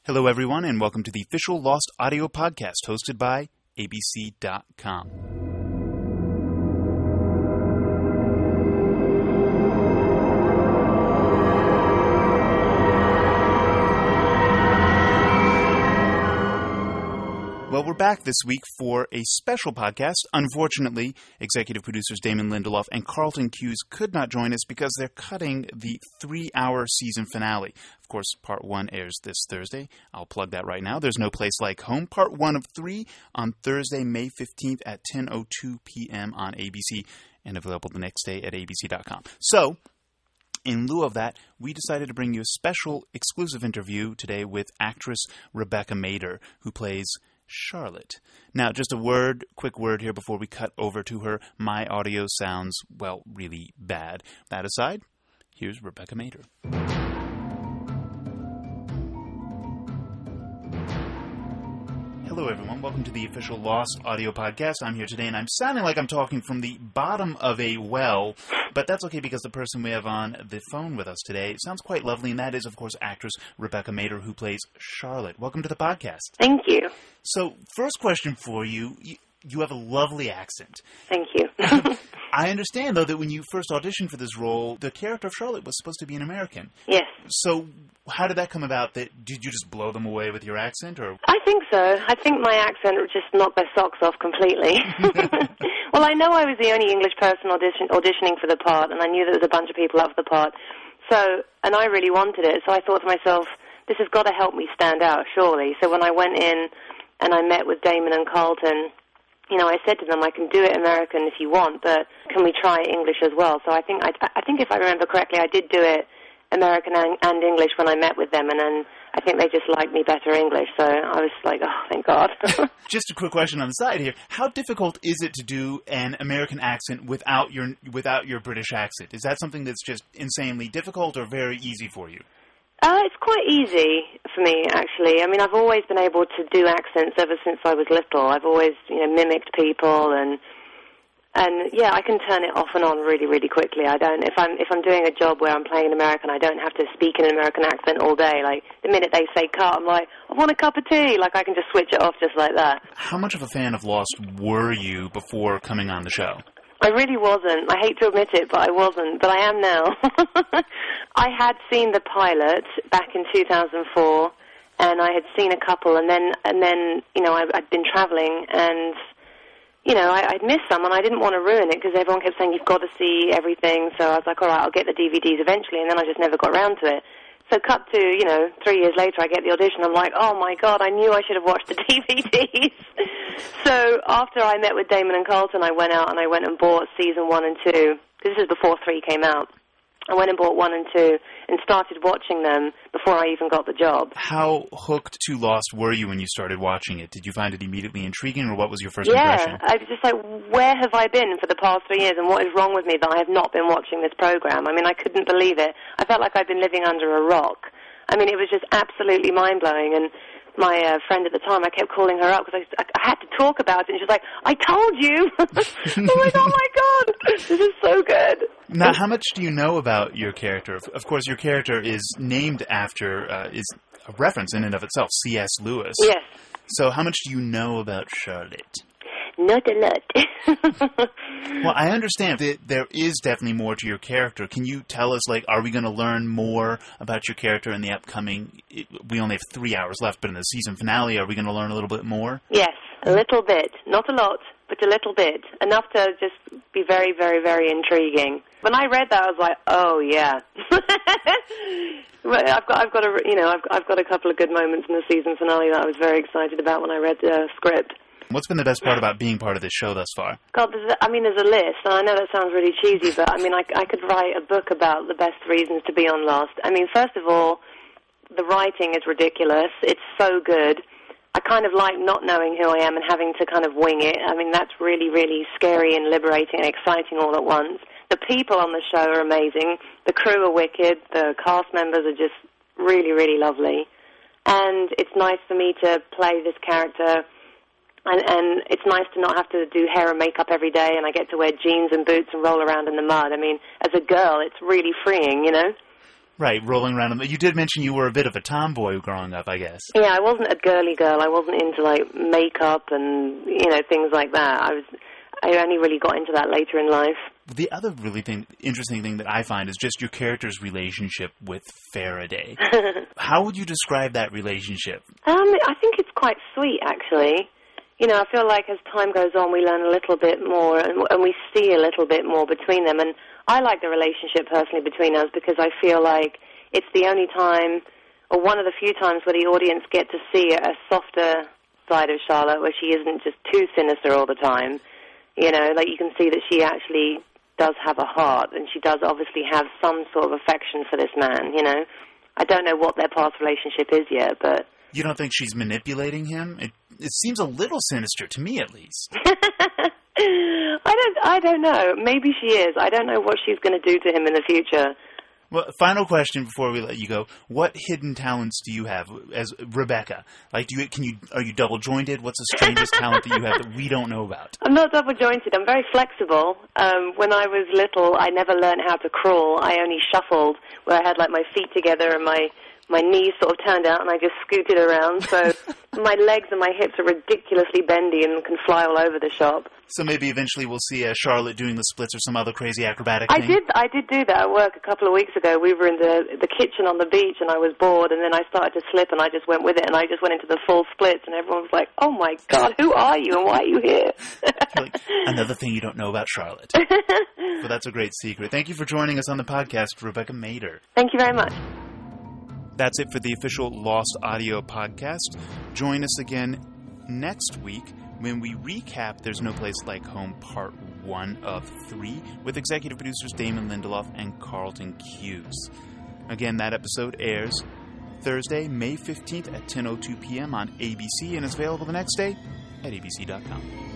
Hello, everyone, and welcome to the official Lost audio podcast hosted by ABC.com. Well, we're back this week for a special podcast. Unfortunately, executive producers Damon Lindelof and Carlton Cuse could not join us because they're cutting the 3-hour season finale. Of course, Part 1 airs this Thursday. I'll plug that right now. There's No Place Like Home. Part 1 of 3 on Thursday, May 15th at 10:02 p.m. on ABC and available the next day at abc.com. So, in lieu of that, we decided to bring you a special exclusive interview today with actress Rebecca Mader, who plays Charlotte. Now, just a quick word here before we cut over to her. My audio sounds, well, really bad. That aside, here's Rebecca Mader. Hello, everyone. Welcome to the official Lost audio podcast. I'm here today, and I'm sounding like I'm talking from the bottom of a well, but that's okay because the person we have on the phone with us today sounds quite lovely, and that is, of course, actress Rebecca Mader, who plays Charlotte. Welcome to the podcast. Thank you. So, first question for you. You have a lovely accent. Thank you. I understand, though, that when you first auditioned for this role, the character of Charlotte was supposed to be an American. Yes. So, how did that come about? Did you just blow them away with your accent, or? I think so. I think my accent just knocked their socks off completely. Well, I know I was the only English person auditioning for the part, and I knew there was a bunch of people up for the part. So, and I really wanted it, so I thought to myself, this has got to help me stand out, surely. So when I went in and I met with Damon and Carlton, you know, I said to them, I can do it American if you want, but can we try English as well? So I think if I remember correctly, I did do it American and English when I met with them, and then I think they just liked me better English, so I was like, oh, thank God. Just a quick question on the side here. How difficult is it to do an American accent without your British accent? Is that something that's just insanely difficult or very easy for you? It's quite easy for me, actually. I mean, I've always been able to do accents ever since I was little. I've always, mimicked people, and yeah, I can turn it off and on really, really quickly. If I'm doing a job where I'm playing an American, I don't have to speak in an American accent all day. Like, the minute they say cut, I'm like, I want a cup of tea. Like, I can just switch it off just like that. How much of a fan of Lost were you before coming on the show? I really wasn't. I hate to admit it, but I wasn't. But I am now. I had seen the pilot back in 2004, and I had seen a couple, and then I'd been traveling, and I'd missed some, and I didn't want to ruin it because everyone kept saying you've got to see everything. So I was like, all right, I'll get the DVDs eventually, and then I just never got around to it. So cut to 3 years later, I get the audition. I'm like, oh my God, I knew I should have watched the DVDs. So after I met with Damon and Carlton, I went out and I went and bought season 1 and 2. This is before 3 came out. I went and bought 1 and 2 and started watching them before I even got the job. How hooked to Lost were you when you started watching it? Did you find it immediately intriguing, or what was your first impression? Yeah, I was just like, where have I been for the past 3 years, and what is wrong with me that I have not been watching this program? I mean, I couldn't believe it. I felt like I'd been living under a rock. I mean, it was just absolutely mind-blowing, and my friend at the time, I kept calling her up because I had to talk about it, and she's like, I told you! I'm like, oh my God, this is so good. Now, how much do you know about your character? Of course, your character is named after, is a reference in and of itself, C.S. Lewis. Yes. So how much do you know about Charlotte? Not a lot. Well, I understand that there is definitely more to your character. Can you tell us, are we going to learn more about your character in the upcoming, we only have 3 hours left, but in the season finale, are we going to learn a little bit more? Yes, a little bit. Not a lot, but a little bit. Enough to just be very, very, very intriguing. When I read that, I was like, oh, yeah. I've got a couple of good moments in the season finale that I was very excited about when I read the script. What's been the best part about being part of this show thus far? God, there's a list, and I know that sounds really cheesy, but I could write a book about the best reasons to be on Lost. I mean, first of all, the writing is ridiculous. It's so good. I kind of like not knowing who I am and having to kind of wing it. I mean, that's really, really scary and liberating and exciting all at once. The people on the show are amazing. The crew are wicked. The cast members are just really, really lovely. And it's nice for me to play this character. And it's nice to not have to do hair and makeup every day, and I get to wear jeans and boots and roll around in the mud. I mean, as a girl, it's really freeing, Right, rolling around. You did mention you were a bit of a tomboy growing up, I guess. Yeah, I wasn't a girly girl. I wasn't into, like, makeup and, things like that. I only really got into that later in life. The other really interesting thing that I find is just your character's relationship with Faraday. How would you describe that relationship? I think it's quite sweet, actually. I feel like as time goes on, we learn a little bit more and we see a little bit more between them. And I like the relationship personally between us because I feel like it's the only time, or one of the few times, where the audience get to see a softer side of Charlotte, where she isn't just too sinister all the time. Like you can see that she actually does have a heart, and she does obviously have some sort of affection for this man, I don't know what their past relationship is yet, but... You don't think she's manipulating him? It seems a little sinister, to me at least. I don't know. Maybe she is. I don't know what she's going to do to him in the future. Well, final question before we let you go. What hidden talents do you have as Rebecca? Like, are you double-jointed? What's the strangest talent that you have that we don't know about? I'm not double-jointed. I'm very flexible. When I was little, I never learned how to crawl. I only shuffled, where I had, like, my feet together and my knees sort of turned out and I just scooted around. So my legs and my hips are ridiculously bendy and can fly all over the shop. So maybe eventually we'll see Charlotte doing the splits or some other crazy acrobatic thing? I did do that at work a couple of weeks ago. We were in the kitchen on the beach and I was bored, and then I started to slip and I just went with it and I just went into the full splits and everyone was like, oh my God, who are you and why are you here? Like, another thing you don't know about Charlotte. But that's a great secret. Thank you for joining us on the podcast, Rebecca Mader. Thank you very much. That's it for the official Lost Audio podcast. Join us again next week when we recap There's No Place Like Home Part 1 of 3 with executive producers Damon Lindelof and Carlton Cuse. Again, that episode airs Thursday, May 15th at 10:02 p.m. on ABC and is available the next day at abc.com.